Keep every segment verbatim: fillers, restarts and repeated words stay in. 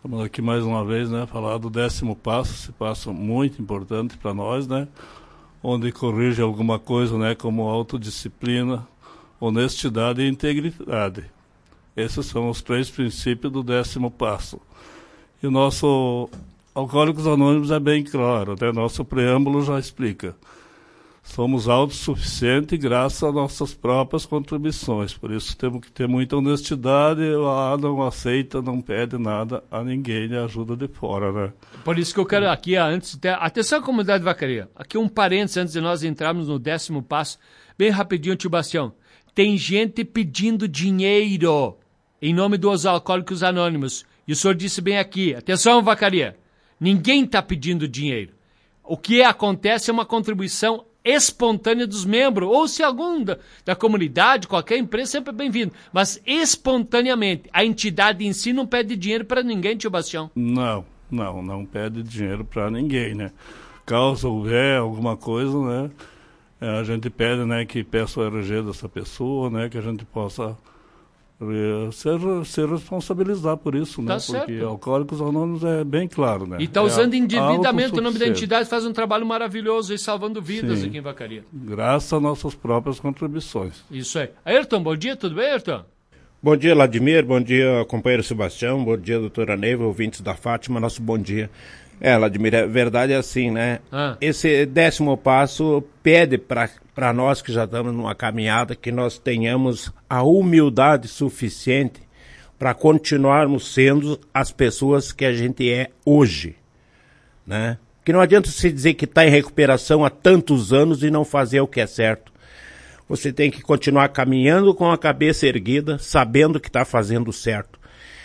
Estamos aqui mais uma vez, né, falar do décimo passo, esse passo muito importante para nós, né, onde corrige alguma coisa, né, como autodisciplina, honestidade e integridade. Esses são os três princípios do décimo passo. E o nosso Alcoólicos Anônimos é bem claro, né, nosso preâmbulo já explica. Somos autossuficientes graças às nossas próprias contribuições. Por isso temos que ter muita honestidade. Ah, não aceita, não pede nada a ninguém de ajuda de fora, né? Por isso que eu quero aqui, antes de... atenção à comunidade vacaria. Aqui um parênteses antes de nós entrarmos no décimo passo. Bem rapidinho, tio Bastião. Tem gente pedindo dinheiro em nome dos Alcoólicos Anônimos. E o senhor disse bem aqui. Atenção, vacaria. Ninguém está pedindo dinheiro. O que acontece é uma contribuição espontânea dos membros, ou se algum da, da comunidade, qualquer empresa, sempre é bem-vindo, mas espontaneamente. A entidade em si não pede dinheiro para ninguém, tio Bastião? Não, não, não pede dinheiro para ninguém, né? Caso houver alguma coisa, né, a gente pede, né, que peça o R G dessa pessoa, né, que a gente possa ser, ser responsabilizar por isso, né? Tá certo. Porque Alcoólicos Anônimos é bem claro, né? E está usando é indevidamente o nome da entidade, faz um trabalho maravilhoso e salvando vidas. Sim, aqui em Vacaria. Graças às nossas próprias contribuições. Isso aí. Ayrton, bom dia, tudo bem, Ayrton? Bom dia, Vladimir, bom dia, companheiro Sebastião, bom dia, doutora Neiva, ouvintes da Fátima, nosso bom dia. É, Vladimir, a verdade é assim, né? Ah. Esse décimo passo pede para nós que já estamos numa caminhada que nós tenhamos a humildade suficiente para continuarmos sendo as pessoas que a gente é hoje, né? Que não adianta se dizer que está em recuperação há tantos anos e não fazer o que é certo. Você tem que continuar caminhando com a cabeça erguida, sabendo que está fazendo certo.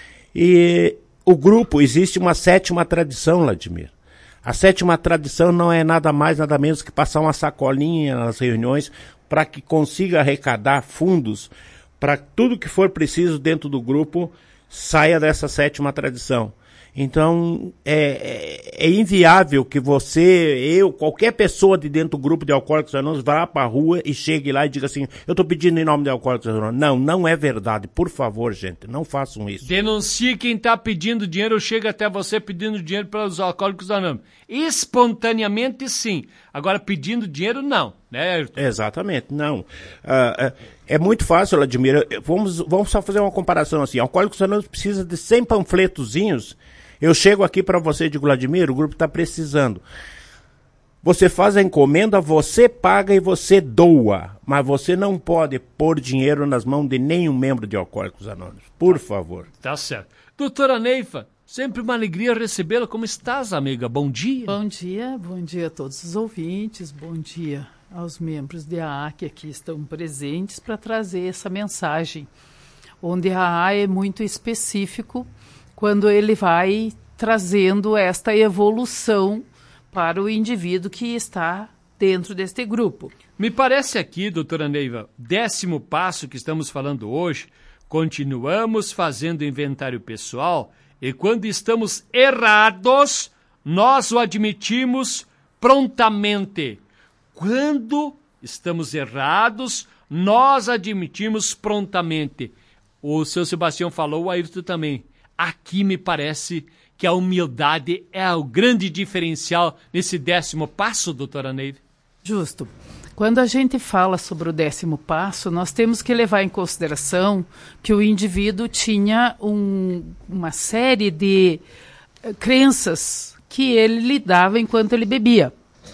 E o grupo, existe uma sétima tradição, Vladimir. A sétima tradição não é nada mais, nada menos que passar uma sacolinha nas reuniões para que consiga arrecadar fundos para tudo que for preciso dentro do grupo saia dessa sétima tradição. Então, é, é, é inviável que você, eu, qualquer pessoa de dentro do grupo de Alcoólicos Anônimos vá para a rua e chegue lá e diga assim, eu estou pedindo em nome de Alcoólicos Anônimos. Não, não é verdade. Por favor, gente, não façam isso. Denuncie quem está pedindo dinheiro ou chega até você pedindo dinheiro para os Alcoólicos Anônimos. Espontaneamente, sim. Agora, pedindo dinheiro, não. Né, Ayrton? Exatamente, não. Uh, uh, é muito fácil, Vladimir. Vamos, vamos só fazer uma comparação assim. Alcoólicos Anônimos precisa de cem panfletozinhos. Eu chego aqui para você e digo, Vladimir, o grupo está precisando. Você faz a encomenda, você paga e você doa. Mas você não pode pôr dinheiro nas mãos de nenhum membro de Alcoólicos Anônimos. Por favor. Tá certo. Doutora Neiva, sempre uma alegria recebê-la. Como estás, amiga? Bom dia. Bom dia, bom dia a todos os ouvintes. Bom dia aos membros da A A que aqui estão presentes para trazer essa mensagem. Onde a A A é muito específico quando ele vai trazendo esta evolução para o indivíduo que está dentro deste grupo. Me parece aqui, doutora Neiva, décimo passo que estamos falando hoje, continuamos fazendo inventário pessoal e quando estamos errados, nós o admitimos prontamente. Quando estamos errados, nós admitimos prontamente. O seu Sebastião falou, o Ayrton também. Aqui me parece que a humildade é o grande diferencial nesse décimo passo, doutora Neiva. Justo. Quando a gente fala sobre o décimo passo, nós temos que levar em consideração que o indivíduo tinha um, uma série de uh, crenças que ele lidava enquanto ele bebia.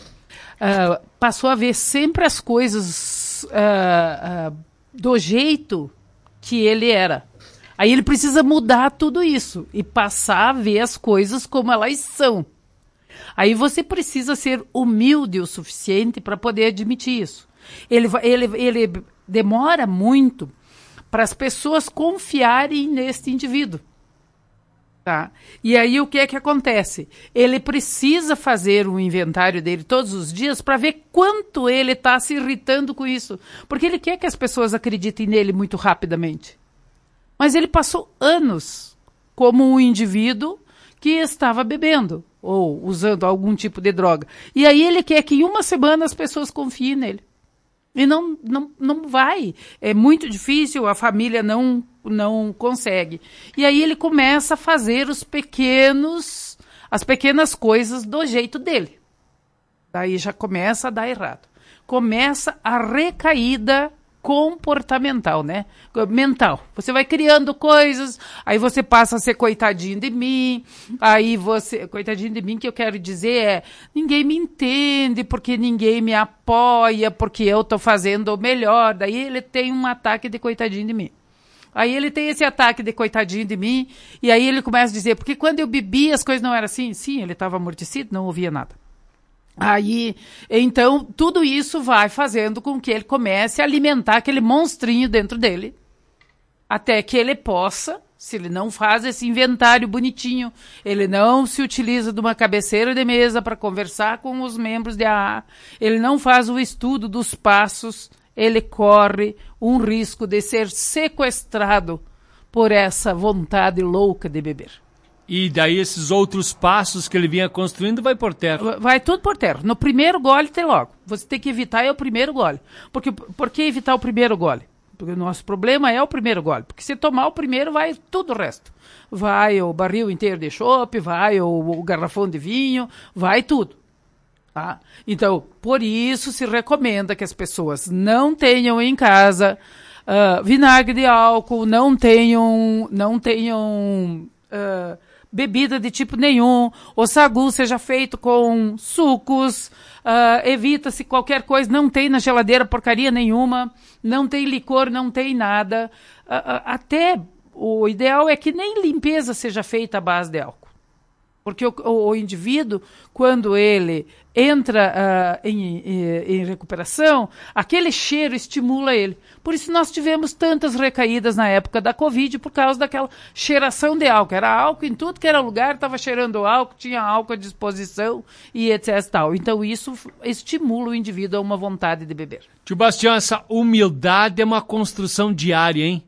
Uh, passou a ver sempre as coisas uh, uh, do jeito que ele era. Aí ele precisa mudar tudo isso e passar a ver as coisas como elas são. Aí você precisa ser humilde o suficiente para poder admitir isso. Ele, ele, ele demora muito para as pessoas confiarem nesse indivíduo. Tá? E aí o que é que acontece? Ele precisa fazer um inventário dele todos os dias para ver quanto ele está se irritando com isso. Porque ele quer que as pessoas acreditem nele muito rapidamente. Mas ele passou anos como um indivíduo que estava bebendo ou usando algum tipo de droga. E aí ele quer que em uma semana as pessoas confiem nele. E não, não, não vai. É muito difícil, a família não, não consegue. E aí ele começa a fazer os pequenos, as pequenas coisas do jeito dele. Daí já começa a dar errado. Começa a recaída comportamental, né? Mental. Você vai criando coisas, aí você passa a ser coitadinho de mim, aí você... Coitadinho de mim, que eu quero dizer é, ninguém me entende, porque ninguém me apoia, porque eu tô fazendo o melhor. Daí ele tem um ataque de coitadinho de mim. Aí ele tem esse ataque de coitadinho de mim, e aí ele começa a dizer, porque quando eu bebi as coisas não eram assim? Sim, ele estava amortecido, não ouvia nada. Aí, então, tudo isso vai fazendo com que ele comece a alimentar aquele monstrinho dentro dele, até que ele possa, se ele não faz esse inventário bonitinho, ele não se utiliza de uma cabeceira de mesa para conversar com os membros de A A, ele não faz o estudo dos passos, ele corre um risco de ser sequestrado por essa vontade louca de beber. E daí esses outros passos que ele vinha construindo vai por terra. Vai tudo por terra. No primeiro gole tem logo. Você tem que evitar é o primeiro gole. Porque, por que evitar o primeiro gole? Porque o nosso problema é o primeiro gole. Porque se tomar o primeiro, vai tudo o resto. Vai o barril inteiro de chopp, vai o, o garrafão de vinho, vai tudo. Tá? Então, por isso se recomenda que as pessoas não tenham em casa uh, vinagre de álcool, não tenham... Não tenham uh, bebida de tipo nenhum, o sagu seja feito com sucos, uh, evita-se qualquer coisa, não tem na geladeira porcaria nenhuma, não tem licor, não tem nada. Uh, uh, até o ideal é que nem limpeza seja feita à base de álcool. Porque o, o, o indivíduo, quando ele entra uh, em, em, em recuperação, aquele cheiro estimula ele. Por isso nós tivemos tantas recaídas na época da Covid, por causa daquela cheiração de álcool. Era álcool em tudo que era lugar, estava cheirando álcool, tinha álcool à disposição e etc. Tal. Então isso estimula o indivíduo a uma vontade de beber. Tio Bastião, essa humildade é uma construção diária, hein?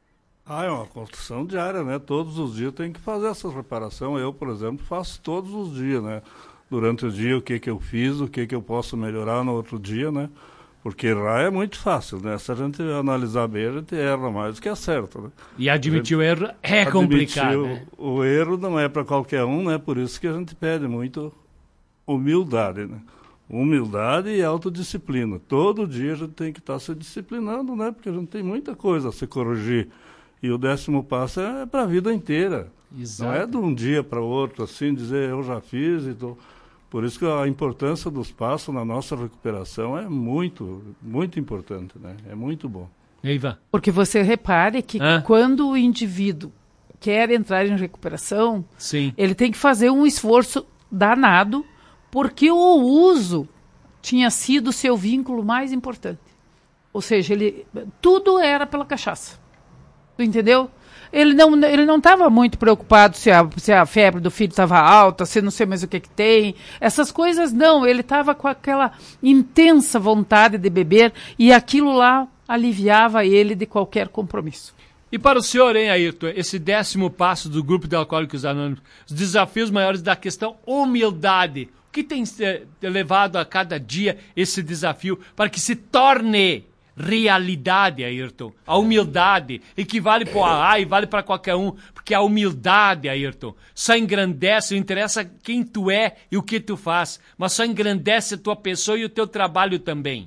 Ah, é uma construção diária, né? Todos os dias tem que fazer essa reparação. Eu, por exemplo, faço todos os dias, né? Durante o dia, o que que eu fiz, o que que eu posso melhorar no outro dia, né? Porque errar é muito fácil, né? Se a gente analisar bem, a gente erra mais do que acerta, né? E admitir o erro é complicado, né? O, o erro não é para qualquer um, né? Por isso que a gente pede muito humildade, né? Humildade e autodisciplina. Todo dia a gente tem que estar se disciplinando, né? Porque a gente tem muita coisa a se corrigir. E o décimo passo é para a vida inteira. Exato. Não é de um dia para o outro, assim, dizer eu já fiz e tô... Por isso que a importância dos passos na nossa recuperação é muito, muito importante, né? É muito bom. Eiva. Porque você repare que Hã? quando o indivíduo quer entrar em recuperação, Sim. ele tem que fazer um esforço danado, porque o uso tinha sido o seu vínculo mais importante. Ou seja, ele, tudo era pela cachaça. Entendeu? Ele não ele não estava muito preocupado se a, se a febre do filho estava alta, se não sei mais o que que tem. Essas coisas não. Ele estava com aquela intensa vontade de beber e aquilo lá aliviava ele de qualquer compromisso. E para o senhor, hein, Ayrton, esse décimo passo do Grupo de Alcoólicos Anônimos, os desafios maiores da questão humildade. O que tem levado a cada dia esse desafio para que se torne realidade, Ayrton? A humildade equivale para o A A e vale para qualquer um, porque a humildade, Ayrton, só engrandece, não interessa quem tu é e o que tu faz, mas só engrandece a tua pessoa e o teu trabalho também.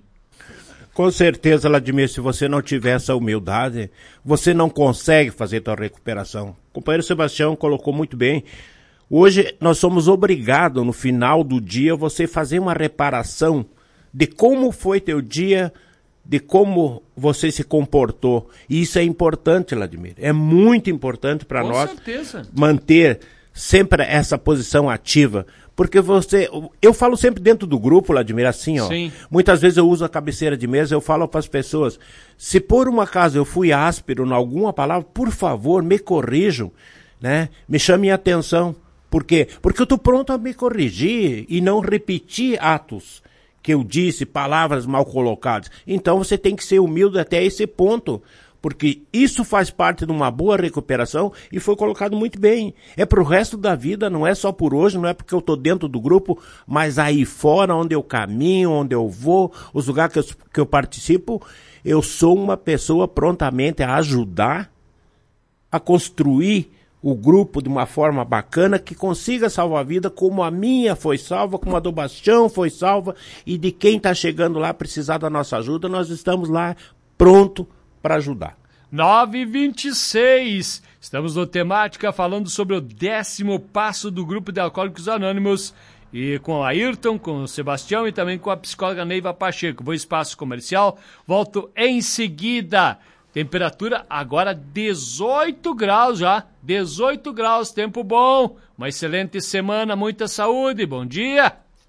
Com certeza, Vladimir, se você não tiver essa humildade, você não consegue fazer tua recuperação. O companheiro Sebastião colocou muito bem. Hoje nós somos obrigados, no final do dia, você fazer uma reparação de como foi teu dia, de como você se comportou. E isso é importante, Vladimir. É muito importante para nós certeza. manter sempre essa posição ativa. Porque você... Eu falo sempre dentro do grupo, Vladimir, assim, ó. Sim. Muitas vezes eu uso a cabeceira de mesa, eu falo para as pessoas, se por um acaso eu fui áspero em alguma palavra, por favor, me corrijam, né? Me chamem a atenção. Por quê? Porque eu estou pronto a me corrigir e não repetir atos que eu disse, palavras mal colocadas. Então você tem que ser humilde até esse ponto, porque isso faz parte de uma boa recuperação e foi colocado muito bem. É para o resto da vida, não é só por hoje, não é porque eu estou dentro do grupo, mas aí fora, onde eu caminho, onde eu vou, os lugares que eu, que eu participo, eu sou uma pessoa prontamente a ajudar, a construir o grupo de uma forma bacana, que consiga salvar a vida como a minha foi salva, como a do Bastião foi salva, e de quem está chegando lá precisar da nossa ajuda, nós estamos lá pronto para ajudar. nove e vinte e seis, estamos no Temática falando sobre o décimo passo do grupo de Alcoólicos Anônimos, e com o Ayrton, com o Sebastião e também com a psicóloga Neiva Pacheco. Vou espaço comercial, volto em seguida. Temperatura agora dezoito graus já, dezoito graus, tempo bom, uma excelente semana, muita saúde, bom dia!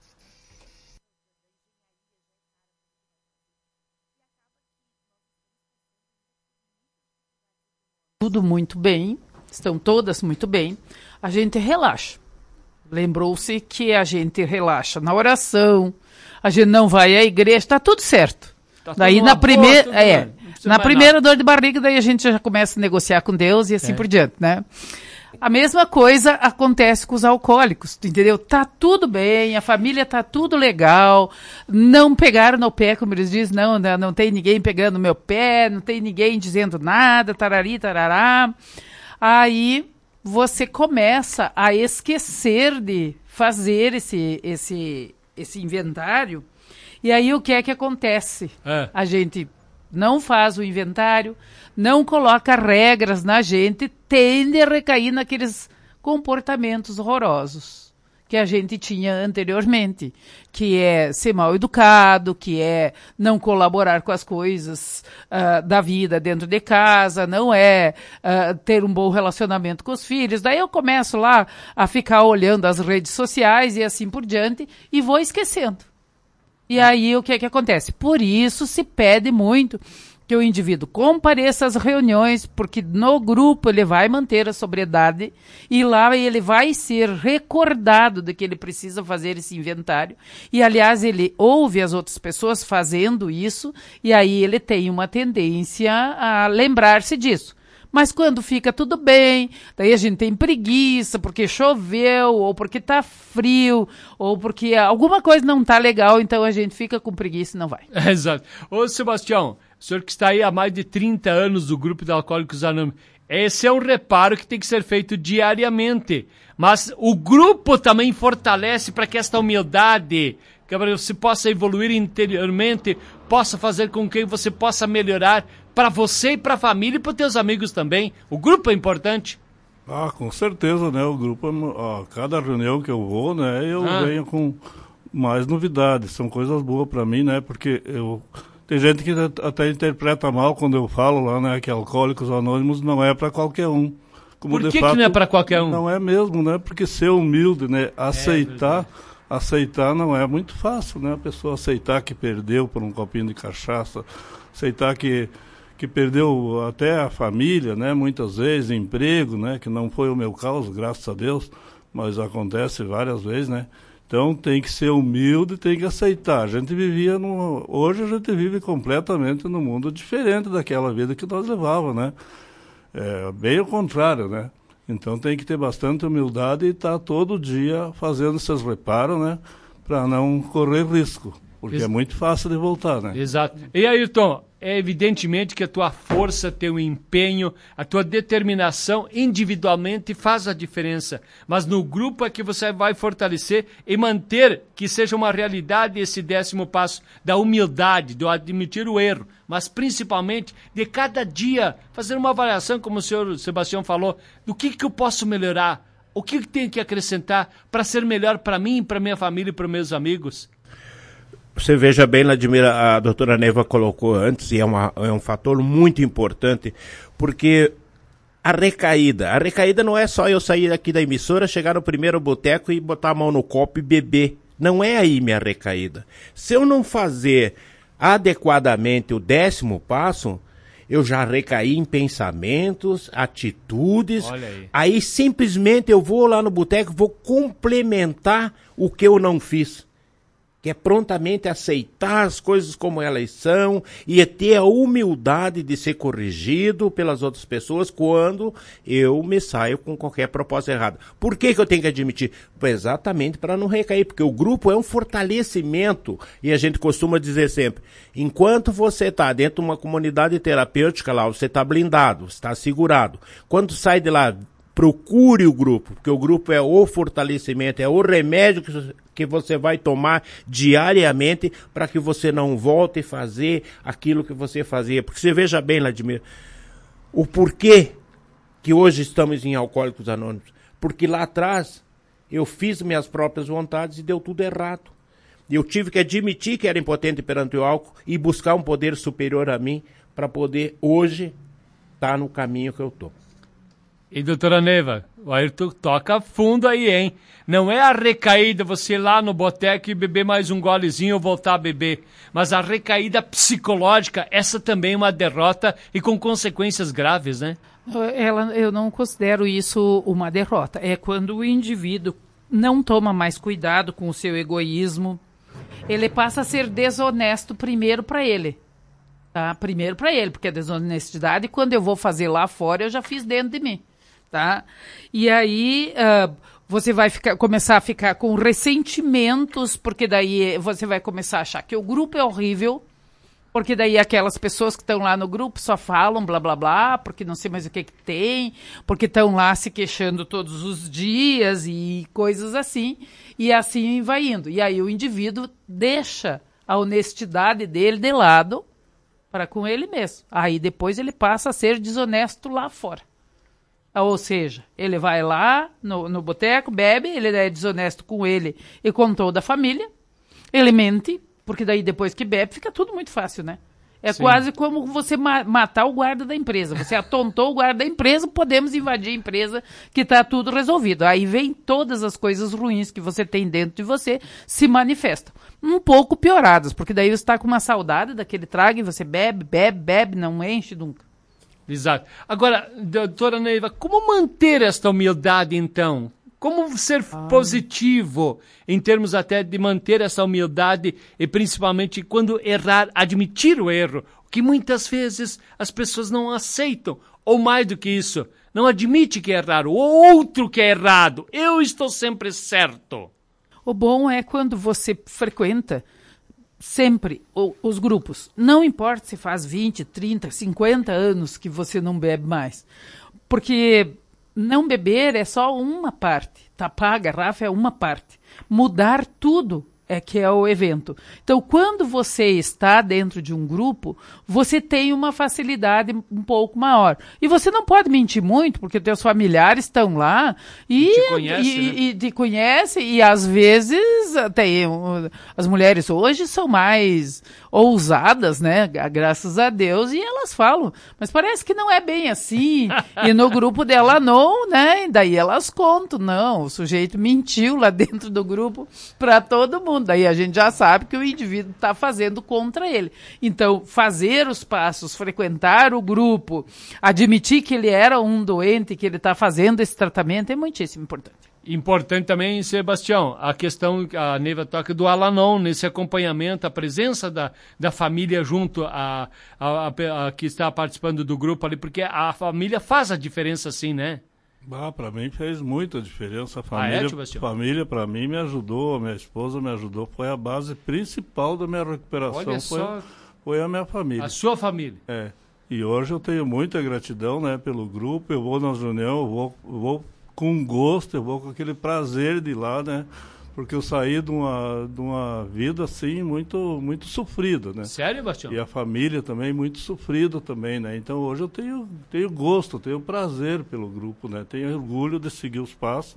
Tudo muito bem, estão todas muito bem, a gente relaxa. Lembrou-se que a gente relaxa na oração, a gente não vai à igreja, está tudo certo. Tá daí na primeira, é, na primeira dor de barriga, daí a gente já começa a negociar com Deus e assim é. por diante, né? A mesma coisa acontece com os alcoólicos, entendeu? Tá tudo bem, a família tá tudo legal, não pegaram no pé, como eles dizem, não, não, não tem ninguém pegando no meu pé, não tem ninguém dizendo nada, tarari, tarará. Aí você começa a esquecer de fazer esse, esse, esse inventário. E aí o que é que acontece? É. A gente não faz o inventário, não coloca regras na gente, tende a recair naqueles comportamentos horrorosos que a gente tinha anteriormente, que é ser mal educado, que é não colaborar com as coisas uh, da vida dentro de casa, não é uh, ter um bom relacionamento com os filhos. Daí eu começo lá a ficar olhando as redes sociais e assim por diante e vou esquecendo. E aí o que é que acontece? Por isso se pede muito que o indivíduo compareça às reuniões, porque no grupo ele vai manter a sobriedade e lá ele vai ser recordado de que ele precisa fazer esse inventário. E, aliás, ele ouve as outras pessoas fazendo isso e aí ele tem uma tendência a lembrar-se disso. Mas quando fica tudo bem, daí a gente tem preguiça porque choveu, ou porque tá frio, ou porque alguma coisa não tá legal, então a gente fica com preguiça e não vai. É, exato. Ô, Sebastião, o senhor que está aí há mais de trinta anos do grupo de Alcoólicos Anônimos, esse é um reparo que tem que ser feito diariamente. Mas o grupo também fortalece para que esta humildade, que você possa evoluir interiormente, possa fazer com que você possa melhorar para você e para a família e para os teus amigos também. O grupo é importante. Ah, com certeza, né? O grupo, ó, cada reunião que eu vou, né, eu ah. venho com mais novidades. São coisas boas para mim, né? Porque eu tem gente que até interpreta mal quando eu falo lá, né, que Alcoólicos Anônimos não é para qualquer um. Como Por que, de fato, que não é para qualquer um? Não é mesmo, né? Porque ser humilde, né? Aceitar, é aceitar não é muito fácil, né? A pessoa aceitar que perdeu por um copinho de cachaça, aceitar que que perdeu até a família, né? Muitas vezes, emprego, né? Que não foi o meu caso, graças a Deus, mas acontece várias vezes, né? Então tem que ser humilde, tem que aceitar. A gente vivia no... Hoje a gente vive completamente num mundo diferente daquela vida que nós levávamos, né? É, bem ao contrário, né? Então tem que ter bastante humildade e estar tá todo dia fazendo esses reparos, né? Para não correr risco, porque Ex- é muito fácil de voltar, né? Exato. E aí, Ayrton, é evidentemente que a tua força, teu empenho, a tua determinação individualmente faz a diferença. Mas no grupo é que você vai fortalecer e manter que seja uma realidade esse décimo passo da humildade, de admitir o erro, mas principalmente de cada dia fazer uma avaliação, como o senhor Sebastião falou, do que, que eu posso melhorar, o que, que tenho que acrescentar para ser melhor para mim, para minha família e para meus amigos. Você veja bem, Vladimir, a doutora Neiva colocou antes, e é, uma, é um fator muito importante, porque a recaída, a recaída não é só eu sair aqui da emissora, chegar no primeiro boteco e botar a mão no copo e beber. Não é aí minha recaída. Se eu não fazer adequadamente o décimo passo, eu já recaí em pensamentos, atitudes, aí. aí simplesmente eu vou lá no boteco, vou complementar o que eu não fiz. que é prontamente aceitar as coisas como elas são e é ter a humildade de ser corrigido pelas outras pessoas quando eu me saio com qualquer proposta errada. Por que que eu tenho que admitir? Exatamente para não recair, porque o grupo é um fortalecimento e a gente costuma dizer sempre, enquanto você está dentro de uma comunidade terapêutica lá, você está blindado, está segurado. Quando sai de lá, procure o grupo, porque o grupo é o fortalecimento, é o remédio que, que você vai tomar diariamente para que você não volte a fazer aquilo que você fazia. Porque você veja bem, Vladimir, o porquê que hoje estamos em Alcoólicos Anônimos. Porque lá atrás eu fiz minhas próprias vontades e deu tudo errado. Eu tive que admitir que era impotente perante o álcool e buscar um poder superior a mim para poder hoje estar no caminho que eu estou. E doutora Neiva, o Ayrton toca fundo aí, hein? Não é a recaída, você ir lá no boteco e beber mais um golezinho ou voltar a beber. Mas a recaída psicológica, essa também é uma derrota e com consequências graves, né? Ela, eu não considero isso uma derrota. É quando o indivíduo não toma mais cuidado com o seu egoísmo. Ele passa a ser desonesto primeiro para ele. Tá? Primeiro para ele, porque a desonestidade, quando eu vou fazer lá fora, eu já fiz dentro de mim. Tá? E aí uh, você vai ficar, começar a ficar com ressentimentos, porque daí você vai começar a achar que o grupo é horrível, porque daí aquelas pessoas que estão lá no grupo só falam blá blá blá, porque não sei mais o que que tem, porque estão lá se queixando todos os dias e coisas assim, e assim vai indo. E aí o indivíduo deixa a honestidade dele de lado para com ele mesmo. Aí depois ele passa a ser desonesto lá fora. Ou seja, ele vai lá no, no boteco, bebe, ele é desonesto com ele e com toda a família, ele mente, porque daí depois que bebe fica tudo muito fácil, né? É Sim. quase como você ma- matar o guarda da empresa. Você atontou o guarda da empresa, podemos invadir a empresa que está tudo resolvido. Aí vem todas as coisas ruins que você tem dentro de você se manifestam. Um pouco pioradas, porque daí você está com uma saudade daquele trago e você bebe, bebe, bebe, não enche nunca. Exato. Agora, doutora Neiva, como manter esta humildade, então? Como ser ah. positivo em termos até de manter essa humildade e principalmente quando errar, admitir o erro, que muitas vezes as pessoas não aceitam, ou mais do que isso, não admite que é errado, o outro que é errado, eu estou sempre certo. O bom é quando você frequenta sempre o, os grupos. Não importa se faz vinte, trinta, cinquenta anos que você não bebe mais. Porque não beber é só uma parte. Tapar a garrafa é uma parte. Mudar tudo é que é o evento. Então, quando você está dentro de um grupo, você tem uma facilidade um pouco maior. E você não pode mentir muito, porque teus familiares estão lá e, e te conhecem, e, né? e te conhecem, e às vezes até as mulheres hoje são mais ousadas, né? Graças a Deus, e elas falam, mas parece que não é bem assim. E no grupo dela não, né? E daí elas contam, não, o sujeito mentiu lá dentro do grupo para todo mundo. Daí a gente já sabe que o indivíduo está fazendo contra ele. Então, fazer os passos, frequentar o grupo, admitir que ele era um doente, que ele está fazendo esse tratamento, é muitíssimo importante. Importante também, Sebastião, a questão, a Neiva toca do Al-Anon, nesse acompanhamento, a presença da, da família junto a, a, a, a que está participando do grupo ali, porque a família faz a diferença sim, né? Ah, para mim fez muita diferença. A família, ah, é, família para mim me ajudou, a minha esposa me ajudou, foi a base principal da minha recuperação. Olha foi, só, foi a minha família. A sua família. É. E hoje eu tenho muita gratidão, né, pelo grupo. Eu vou nas reuniões, eu vou, eu vou com gosto, eu vou com aquele prazer de ir lá, né? Porque eu saí de uma, de uma vida, assim, muito, muito sofrida, né? Sério, Bastião? E a família também muito sofrida também, né? Então hoje eu tenho, tenho gosto, tenho prazer pelo grupo, né? Tenho orgulho de seguir os passos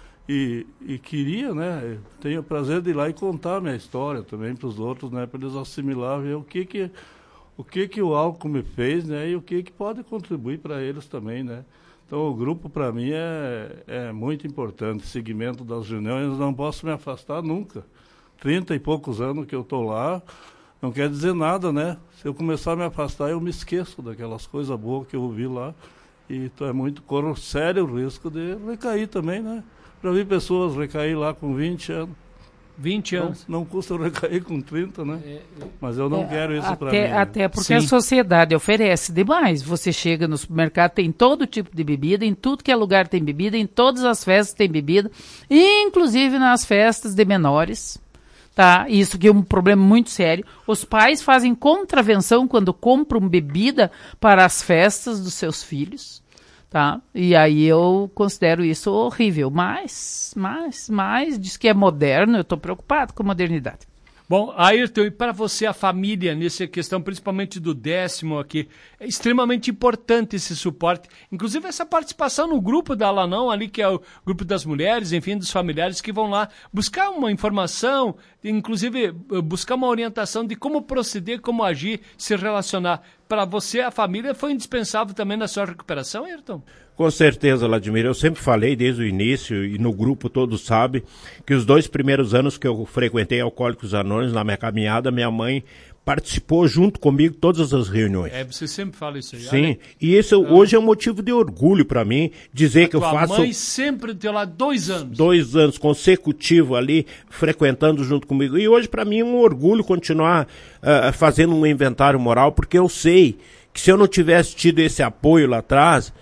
e, e queria, né? Tenho prazer de ir lá e contar a minha história também para os outros, né? Para eles assimilar, ver o que que o que que o álcool me fez, né? E o que que pode contribuir para eles também, né? Então, o grupo, para mim, é, é muito importante. Segmento das reuniões, não posso me afastar nunca. Trinta e poucos anos que eu estou lá, não quer dizer nada, né? Se eu começar a me afastar, eu me esqueço daquelas coisas boas que eu ouvi lá. E então, é muito, corro sério o risco de recair também, né? Já vi pessoas recair lá com vinte anos. vinte anos. Não, não custa recair com trinta, né? É, é. Mas eu não é, quero isso para mim. Né? Até porque Sim. a sociedade oferece demais. Você chega no supermercado, tem todo tipo de bebida, em tudo que é lugar tem bebida, em todas as festas tem bebida, inclusive nas festas de menores. Tá? Isso que é um problema muito sério. Os pais fazem contravenção quando compram bebida para as festas dos seus filhos. Tá? E aí eu considero isso horrível, mas, mas, mas, diz que é moderno, eu estou preocupado com a modernidade. Bom, Ayrton, e para você a família, nessa questão principalmente do décimo aqui, é extremamente importante esse suporte, inclusive essa participação no grupo da Alanão ali, que é o grupo das mulheres, enfim, dos familiares que vão lá buscar uma informação, inclusive buscar uma orientação de como proceder, como agir, se relacionar. Para você, a família foi indispensável também na sua recuperação, Ayrton? Com certeza, Vladimir. Eu sempre falei desde o início, e no grupo todos sabem, que os dois primeiros anos que eu frequentei Alcoólicos Anônimos, na minha caminhada, minha mãe participou junto comigo de todas as reuniões. É, você sempre fala isso aí. Sim, olha. E isso ah. hoje é um motivo de orgulho para mim, dizer a que eu faço... A mãe sempre deu lá dois anos. Dois anos consecutivos ali, frequentando junto comigo. E hoje para mim é um orgulho continuar uh, fazendo um inventário moral, porque eu sei que se eu não tivesse tido esse apoio lá atrás,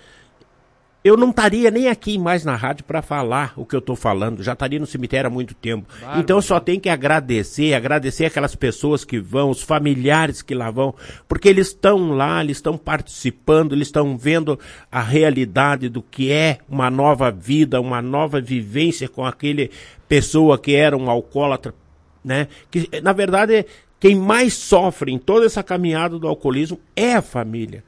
eu não estaria nem aqui mais na rádio para falar o que eu estou falando, já estaria no cemitério há muito tempo. Claro, então eu só tenho que agradecer, agradecer aquelas pessoas que vão, os familiares que lá vão, porque eles estão lá, eles estão participando, eles estão vendo a realidade do que é uma nova vida, uma nova vivência com aquele pessoa que era um alcoólatra, né? Que, na verdade, quem mais sofre em toda essa caminhada do alcoolismo é a família.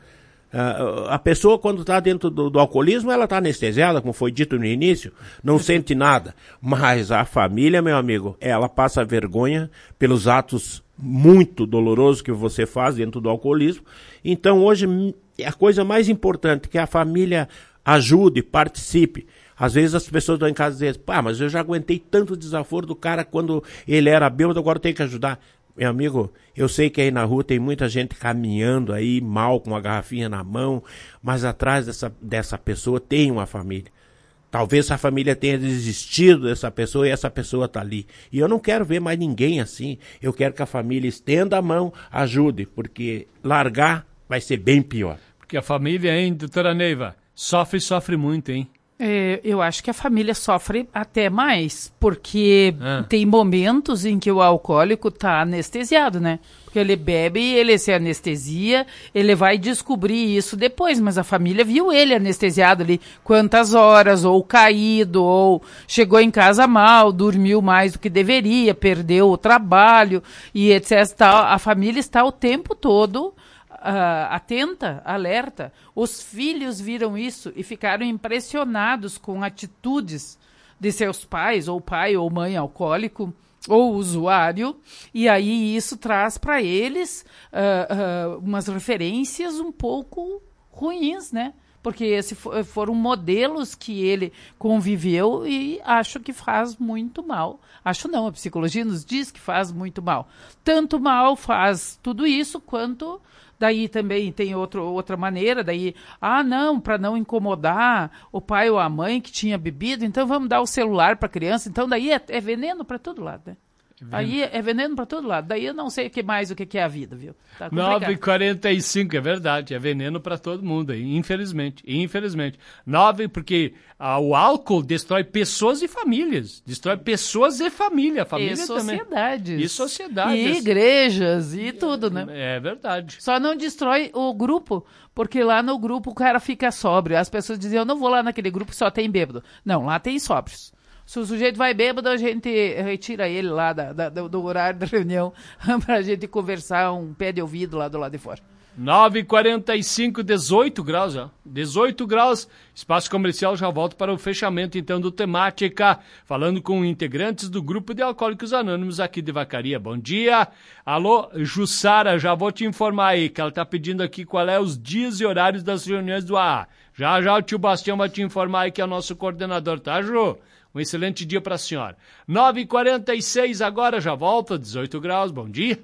Uh, a pessoa, quando está dentro do, do alcoolismo, ela está anestesiada, como foi dito no início, não sente nada. Mas a família, meu amigo, ela passa vergonha pelos atos muito dolorosos que você faz dentro do alcoolismo. Então, hoje, a coisa mais importante é que a família ajude, participe. Às vezes as pessoas estão em casa e dizem, pá, mas eu já aguentei tanto desaforo do cara quando ele era bêbado, agora eu tenho que ajudar. Meu amigo, eu sei que aí na rua tem muita gente caminhando aí mal com uma garrafinha na mão, mas atrás dessa, dessa pessoa tem uma família. Talvez essa família tenha desistido dessa pessoa e essa pessoa está ali. E eu não quero ver mais ninguém assim. Eu quero que a família estenda a mão, ajude, porque largar vai ser bem pior. Porque a família, hein, doutora Neiva, sofre, sofre muito, hein? É, eu acho que a família sofre até mais, porque ah. tem momentos em que o alcoólico está anestesiado, né? Porque ele bebe, ele se anestesia, ele vai descobrir isso depois, mas a família viu ele anestesiado ali quantas horas, ou caído, ou chegou em casa mal, dormiu mais do que deveria, perdeu o trabalho e etcétera. A família está o tempo todo Uh, atenta, alerta. Os filhos viram isso e ficaram impressionados com atitudes de seus pais, ou pai ou mãe alcoólico, ou usuário, e aí isso traz para eles uh, uh, umas referências um pouco ruins, né? Porque esses foram modelos que ele conviveu e acho que faz muito mal. Acho não, a psicologia nos diz que faz muito mal. Tanto mal faz tudo isso, quanto daí também tem outro, outra maneira, daí, ah, não, para não incomodar o pai ou a mãe que tinha bebido, então vamos dar o celular para a criança, então daí é, é veneno para todo lado, né? Aí é veneno para todo lado. Daí eu não sei o que mais o que é a vida, viu? Tá nove e quarenta e cinco, é verdade. É veneno para todo mundo aí, infelizmente. Infelizmente. nove, porque ah, o álcool destrói pessoas e famílias. Destrói pessoas e família. Família e também. sociedades. E sociedades. E igrejas e tudo, né? É verdade. Só não destrói o grupo, porque lá no grupo o cara fica sóbrio. As pessoas dizem, eu não vou lá naquele grupo que só tem bêbado. Não, lá tem sóbrios. Se o sujeito vai bêbado, a gente retira ele lá da, da, do horário da reunião para a gente conversar um pé de ouvido lá do lado de fora. nove e quarenta e cinco, dezoito graus já. dezoito graus, espaço comercial, já volto para o fechamento então do Temática, falando com integrantes do grupo de Alcoólicos Anônimos aqui de Vacaria. Bom dia. Alô, Jussara, já vou te informar aí, que ela está pedindo aqui qual é os dias e horários das reuniões do A A. Já já o tio Bastião vai te informar aí que é o nosso coordenador, tá, Ju? Um excelente dia para a senhora. nove e quarenta e seis agora, já volta, dezoito graus, bom dia.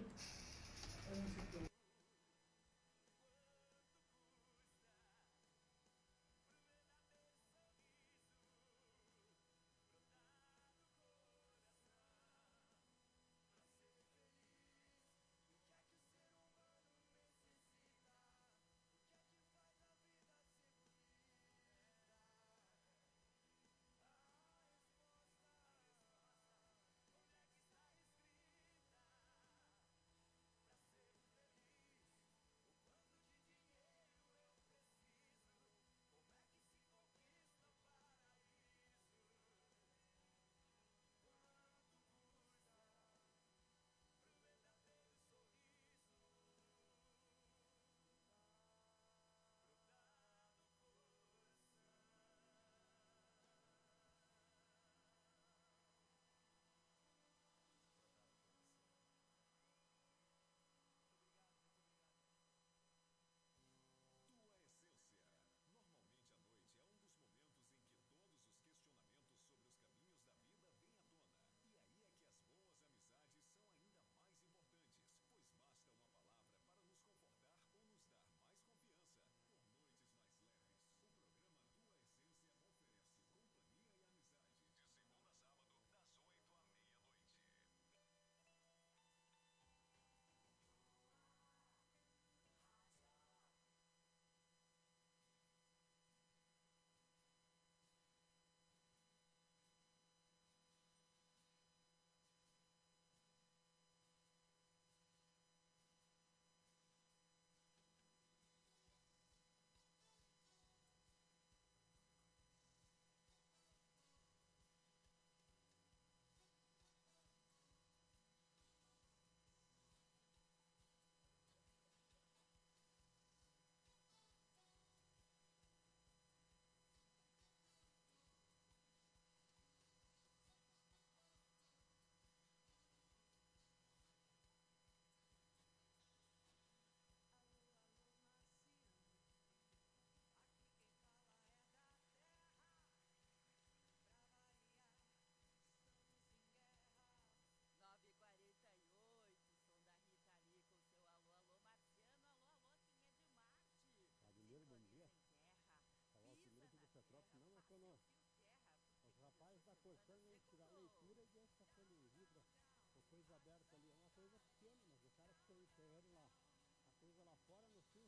aberto ali, é uma coisa pequena, mas o cara que enxergando lá, a coisa lá fora no fim.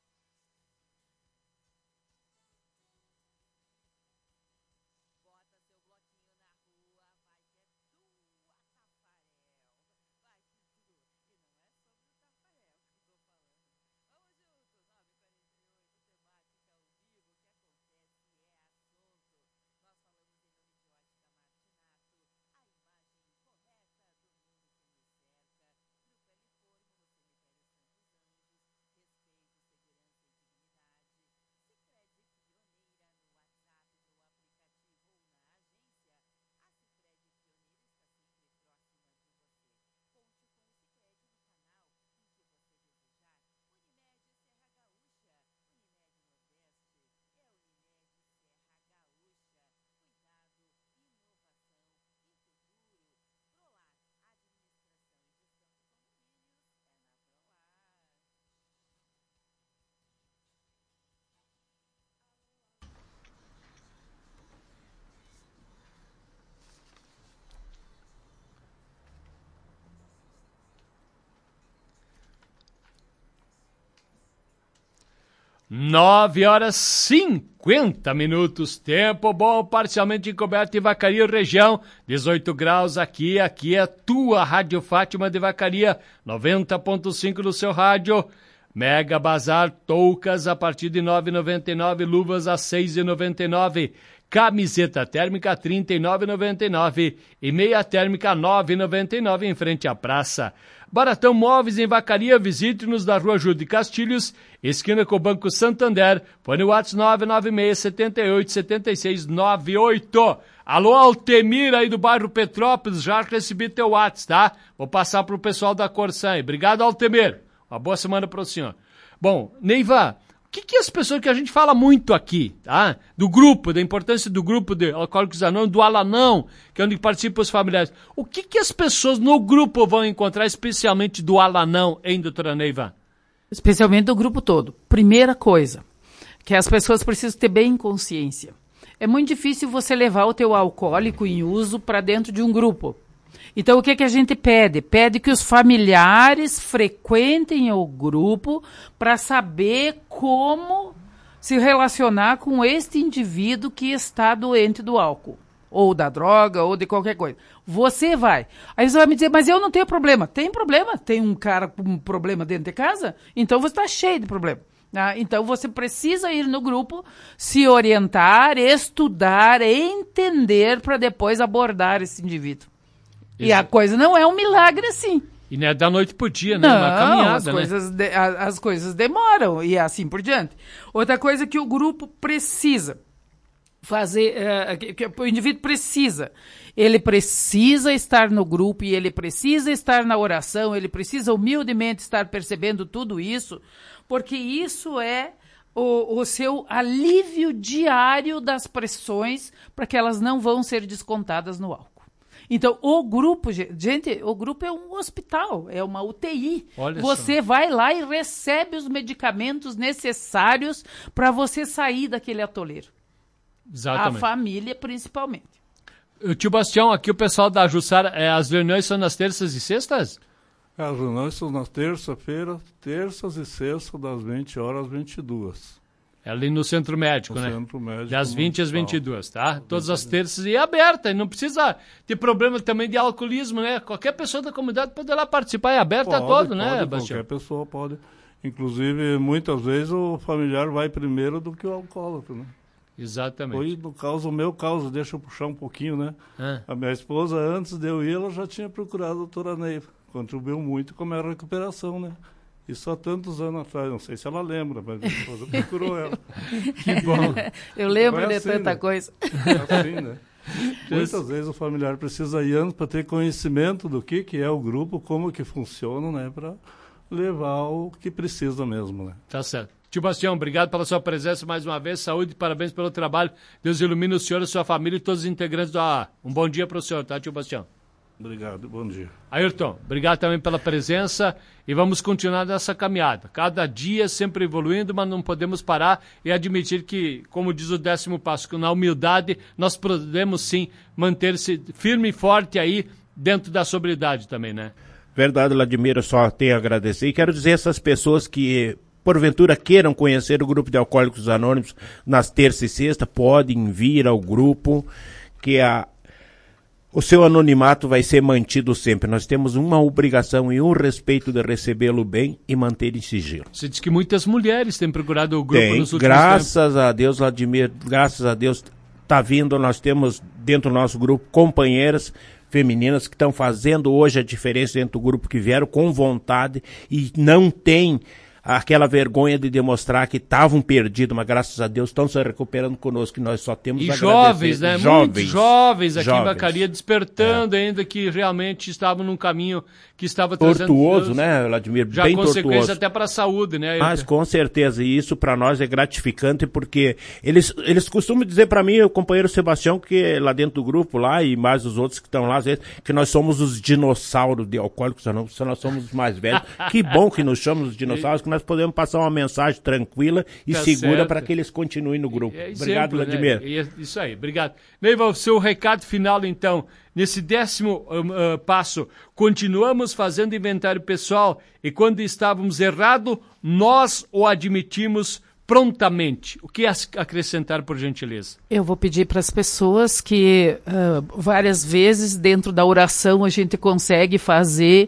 Bota seu bloquinho na rua, vai que é tua, Tafarel. Vai que tu. E não é sobre o Tafarel que eu tô falando. Vamos junto, nove e quarenta e oito, temática ao vivo, o que acontece é assunto. Nós falamos em nome de Ótica Martinato, a imagem correta do mundo que nos cerca. Grupo L Formo no cemitério Santos Anjos, respeito, segurança e dignidade. Sicredi Pioneira no WhatsApp, no aplicativo ou na agência. A Sicredi Pioneira está sempre próxima de você. Conte com o Sicredi no canal em que você desejar. Unimed Serra Gaúcha, Unimed Nordeste, é Unimed Serra Gaúcha. Cuidado, inovação e futuro. Prolar, administração e gestão de condomínios é na Prolar. Nove horas cinquenta minutos, tempo bom, parcialmente encoberto em Vacaria região, dezoito graus aqui, aqui é tua Rádio Fátima de Vacaria, noventa ponto cinco no seu rádio. Mega Bazar, toucas a partir de nove reais e noventa e nove, luvas a seis reais e noventa e nove, camiseta térmica trinta e nove reais e noventa e nove e meia térmica nove reais e noventa e nove em frente à praça. Baratão Móveis em Vacaria, visite-nos da Rua Júlio de Castilhos, esquina com o Banco Santander, põe no WhatsApp nove nove seis, sete oito, sete seis nove oito. Alô, Altemir aí do bairro Petrópolis, já recebi teu WhatsApp, tá? Vou passar pro pessoal da Corsan. Obrigado, Altemir. Uma boa semana pro senhor. Bom, Neiva, o que que as pessoas que a gente fala muito aqui, tá? Do grupo, da importância do grupo de Alcoólicos Anônimos, do Alanão, que é onde participam os familiares. O que que as pessoas no grupo vão encontrar, especialmente do Alanão, hein, doutora Neiva? Especialmente do grupo todo. Primeira coisa, que as pessoas precisam ter bem consciência. É muito difícil você levar o teu alcoólico em uso para dentro de um grupo. Então, o que que a gente pede? Pede que os familiares frequentem o grupo para saber como se relacionar com este indivíduo que está doente do álcool, ou da droga, ou de qualquer coisa. Você vai. Aí você vai me dizer, mas eu não tenho problema. Tem problema. Tem um cara com um problema dentro de casa, então você está cheio de problema. Ah, então você precisa ir no grupo, se orientar, estudar, entender para depois abordar esse indivíduo. E a coisa não é um milagre assim. E não é da noite pro dia, né? Não, Uma caminhada, as coisas, né? de, a, as coisas demoram e assim por diante. Outra coisa que o grupo precisa fazer, uh, que, que o indivíduo precisa, ele precisa estar no grupo e ele precisa estar na oração, ele precisa humildemente estar percebendo tudo isso, porque isso é o, o seu alívio diário das pressões para que elas não vão ser descontadas no álcool. Então, o grupo, gente, o grupo é um hospital, é uma U T I. Olha você só. Vai lá e recebe os medicamentos necessários para você sair daquele atoleiro. Exatamente. A família, principalmente. O tio Bastião, aqui o pessoal da Jussara, é, as reuniões são nas terças e sextas? As reuniões são nas terça-feira, terças e sextas, das vinte horas às vinte e duas. É ali no Centro Médico, no né? Centro Médico. Das vinte às vinte e duas, tá? Todas Todas as terças e é aberta. E não precisa ter problema também de alcoolismo, né? Qualquer pessoa da comunidade pode ir lá participar. É aberta a todo, pode, né, pode, Bastião? Qualquer pessoa pode. Inclusive, muitas vezes o familiar vai primeiro do que o alcoólatra, né? Exatamente. Foi no caso, o meu caso, deixa eu puxar um pouquinho, né? Ah. A minha esposa, antes de eu ir, ela já tinha procurado a doutora Neiva. Contribuiu muito com a minha recuperação, né? Isso há tantos anos atrás, não sei se ela lembra, mas minha esposa procurou ela. Que bom. Eu lembro é de assim, tanta né? coisa. É assim, né? Muitas vezes o familiar precisa ir antes para ter conhecimento do que, que é o grupo, como que funciona, né? Para levar o que precisa mesmo, né? Tá certo. Tio Bastião, obrigado pela sua presença mais uma vez. Saúde e parabéns pelo trabalho. Deus ilumine o senhor, a sua família e todos os integrantes do A A. Um bom dia para o senhor, tá, tio Bastião? Obrigado, bom dia. Ayrton, obrigado também pela presença e vamos continuar nessa caminhada. Cada dia sempre evoluindo, mas não podemos parar e admitir que, como diz o décimo passo, que na humildade nós podemos sim manter-se firme e forte aí dentro da sobriedade também, né? Verdade, Vladimir, eu só tenho a agradecer. E quero dizer a essas pessoas que, porventura, queiram conhecer o grupo de Alcoólicos Anônimos nas terças e sexta, podem vir ao grupo, que a, o seu anonimato vai ser mantido sempre. Nós temos uma obrigação e um respeito de recebê-lo bem e manter em sigilo. Você diz que muitas mulheres têm procurado o grupo Tem, nos últimos graças tempos. a Deus, Vladimir, graças a Deus, está vindo, nós temos dentro do nosso grupo companheiras femininas que estão fazendo hoje a diferença dentro do grupo, que vieram com vontade e não tem aquela vergonha de demonstrar que estavam perdidos, mas graças a Deus estão se recuperando conosco, que nós só temos E a jovens, agradecer. né? Jovens, Muitos jovens aqui jovens. em Vacaria despertando É. ainda que realmente estavam num caminho que estava trazendo... Tortuoso, né, Vladimir? Já Bem consequência tortuoso. até para a saúde, né? Mas com certeza, e isso para nós é gratificante, porque eles, eles costumam dizer para mim, o companheiro Sebastião, que lá dentro do grupo, lá, e mais os outros que estão lá, às vezes, que nós somos os dinossauros de Alcoólicos Anônimos, nós somos os mais velhos. Que bom que nos chamamos os dinossauros, que nós podemos passar uma mensagem tranquila e Tá segura certo. para que eles continuem no grupo. É Obrigado, exemplo, Vladimir. né? E é isso aí, obrigado. Neiva, o seu recado final, então. Nesse décimo uh, uh, passo, continuamos fazendo inventário pessoal e quando estávamos errados, nós o admitimos prontamente. O que acrescentar, por gentileza? Eu vou pedir para as pessoas que uh, várias vezes dentro da oração a gente consegue fazer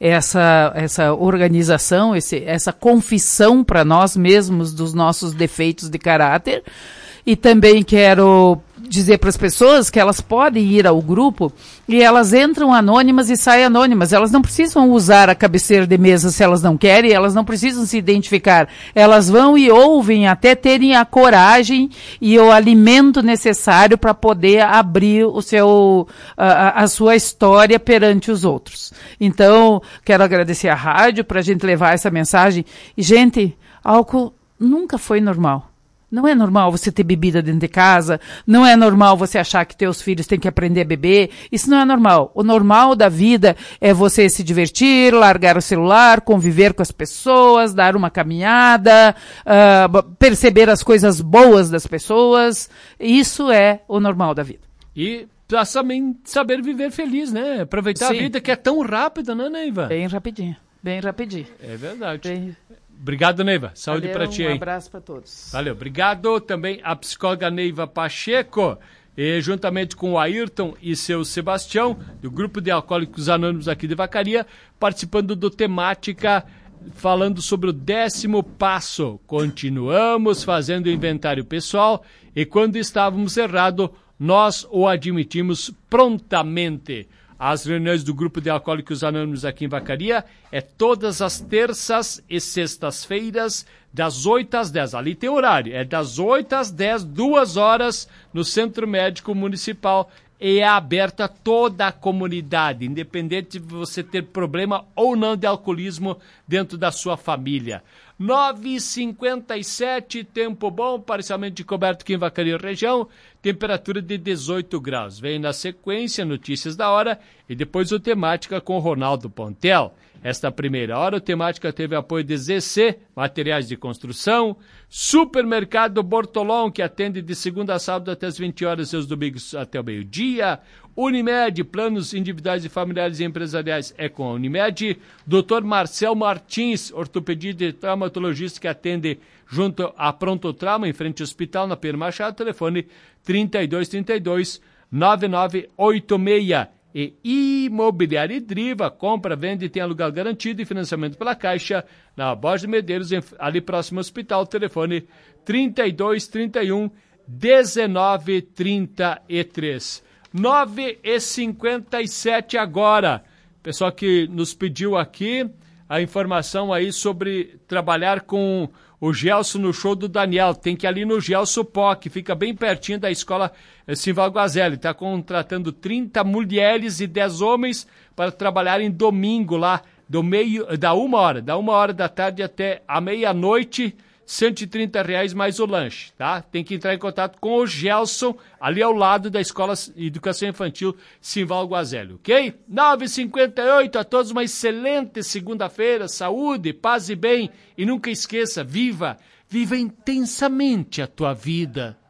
essa, essa organização, esse, essa confissão para nós mesmos dos nossos defeitos de caráter. E também quero dizer para as pessoas que elas podem ir ao grupo e elas entram anônimas e saem anônimas. Elas não precisam usar a cabeceira de mesa se elas não querem, elas não precisam se identificar. Elas vão e ouvem até terem a coragem e o alimento necessário para poder abrir o seu, a, a sua história perante os outros. Então, quero agradecer à rádio para a gente levar essa mensagem. E, gente, álcool nunca foi normal. Não é normal você ter bebida dentro de casa, não é normal você achar que teus filhos têm que aprender a beber, isso não é normal. O normal da vida é você se divertir, largar o celular, conviver com as pessoas, dar uma caminhada, uh, perceber as coisas boas das pessoas, isso é o normal da vida. E pra também saber viver feliz, né? Aproveitar Sim. a vida que é tão rápida, né, Neiva? Bem rapidinho, bem rapidinho. É verdade. Bem... Obrigado, Neiva. Saúde Valeu, para ti um aí. Um abraço para todos. Valeu. Obrigado também à psicóloga Neiva Pacheco, e juntamente com o Ayrton e seu Sebastião, do grupo de Alcoólicos Anônimos aqui de Vacaria, participando do Temática, falando sobre o décimo passo. Continuamos fazendo inventário pessoal e quando estávamos errados, nós o admitimos prontamente. As reuniões do grupo de Alcoólicos Anônimos aqui em Vacaria é todas as terças e sextas-feiras, das oito às dez. Ali tem horário, é das oito às dez, duas horas, no Centro Médico Municipal. E é aberta a toda a comunidade, independente de você ter problema ou não de alcoolismo dentro da sua família. nove e cinquenta e sete, tempo bom, parcialmente coberto aqui em Vacaria região, temperatura de dezoito graus. Vem na sequência, notícias da hora e depois o Temática com o Ronaldo Pontel. Esta primeira hora, o Temática teve apoio de Z C, Materiais de Construção, Supermercado Bortolão, que atende de segunda a sábado até as vinte horas, seus domingos até o meio-dia, Unimed, planos individuais e familiares e empresariais é com a Unimed, doutor Marcel Martins, ortopedia e traumatologista que atende junto a Pronto Trauma, em frente ao hospital, na Pedro Machado, telefone trinta e dois, trinta e dois, nove nove oito seis. E Imobiliária Driva, compra, vende e tem aluguel garantido e financiamento pela Caixa, na Borges de Medeiros, ali próximo ao hospital, telefone trinta e dois, trinta e um, dezenove, trinta e três. nove e cinquenta e sete agora. Pessoal que nos pediu aqui a informação aí sobre trabalhar com o Gelson no show do Daniel. Tem que ir ali no Gelson Pó, que fica bem pertinho da escola Simval Guazelli. Está contratando trinta mulheres e dez homens para trabalharem domingo lá, do meio, da uma hora, da uma hora da tarde até a meia-noite, cento e trinta reais mais o lanche, tá? Tem que entrar em contato com o Gelson, ali ao lado da Escola Educação Infantil Simval Guazelli, ok? nove e cinquenta e oito, a todos uma excelente segunda-feira, saúde, paz e bem, e nunca esqueça, viva, viva intensamente a tua vida.